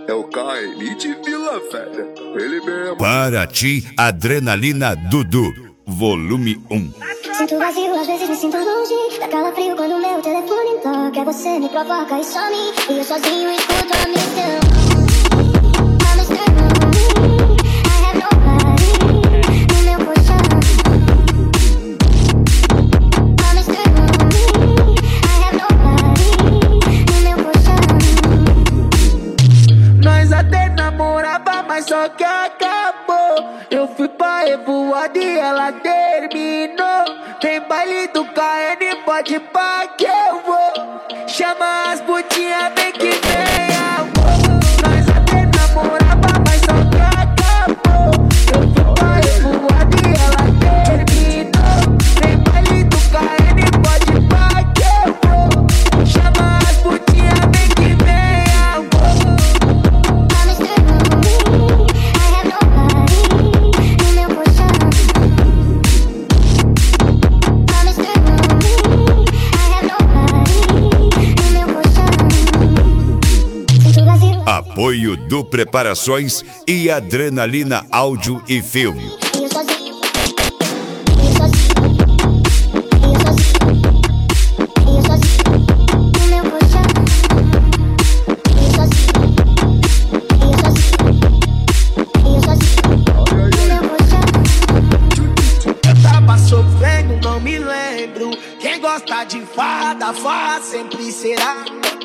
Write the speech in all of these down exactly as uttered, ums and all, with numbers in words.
É o K N de Vila Velha. Ele mesmo. Paraty, Adrenalina Dudu, volume um. Sinto vazio, às vezes me sinto longe. Dá calafrio quando meu telefone toca. Você me provoca e some. E eu sozinho escuto a missão. Só que acabou. Eu fui pra revoada e ela terminou. Tem baile do K N, pode pá que eu vou. Chama as putinhas, vem que vem amor. Nós até namorava, mas só que acabou. Eu fui pra revoada e ela terminou. Tem baile do K N, pode pá que eu vou. Chama as putinhas, vem que vem amor. Apoio do Preparações e Adrenalina Áudio e Filme. Eu tava sofrendo, não me lembro. Quem gosta de farra, farra sempre será.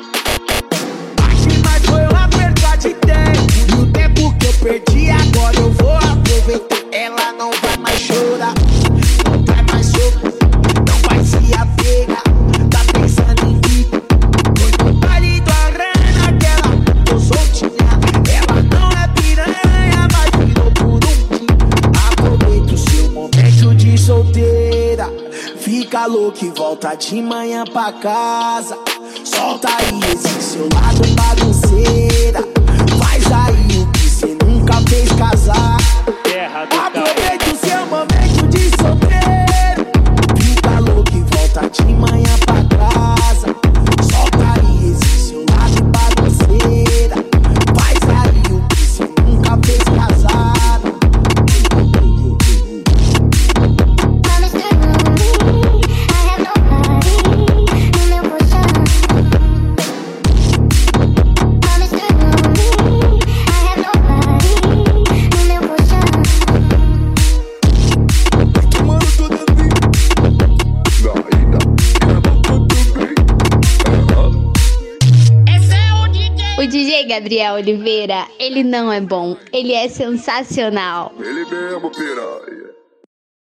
De tempo, e o tempo que eu perdi agora eu vou aproveitar. Ela não vai mais chorar, não vai mais sofrer, não vai se apegar. Tá pensando em vida, foi no baile do arana que ela tô soltinha. Ela não é piranha, mas virou por um dia. Aproveita o seu momento de solteira, fica louco e volta de manhã pra casa. Solta aí esse seu lado bagunceira. Faz aí o que cê nunca fez casar. Aproveita o seu momento de solteiro. Fica louco e volta de manhã pra casa. Solta aí esse seu lado bagunceira. Faz aí o que cê nunca fez casar. O D J Gabriel Oliveira, ele não é bom, ele é sensacional. Ele mesmo, piranha.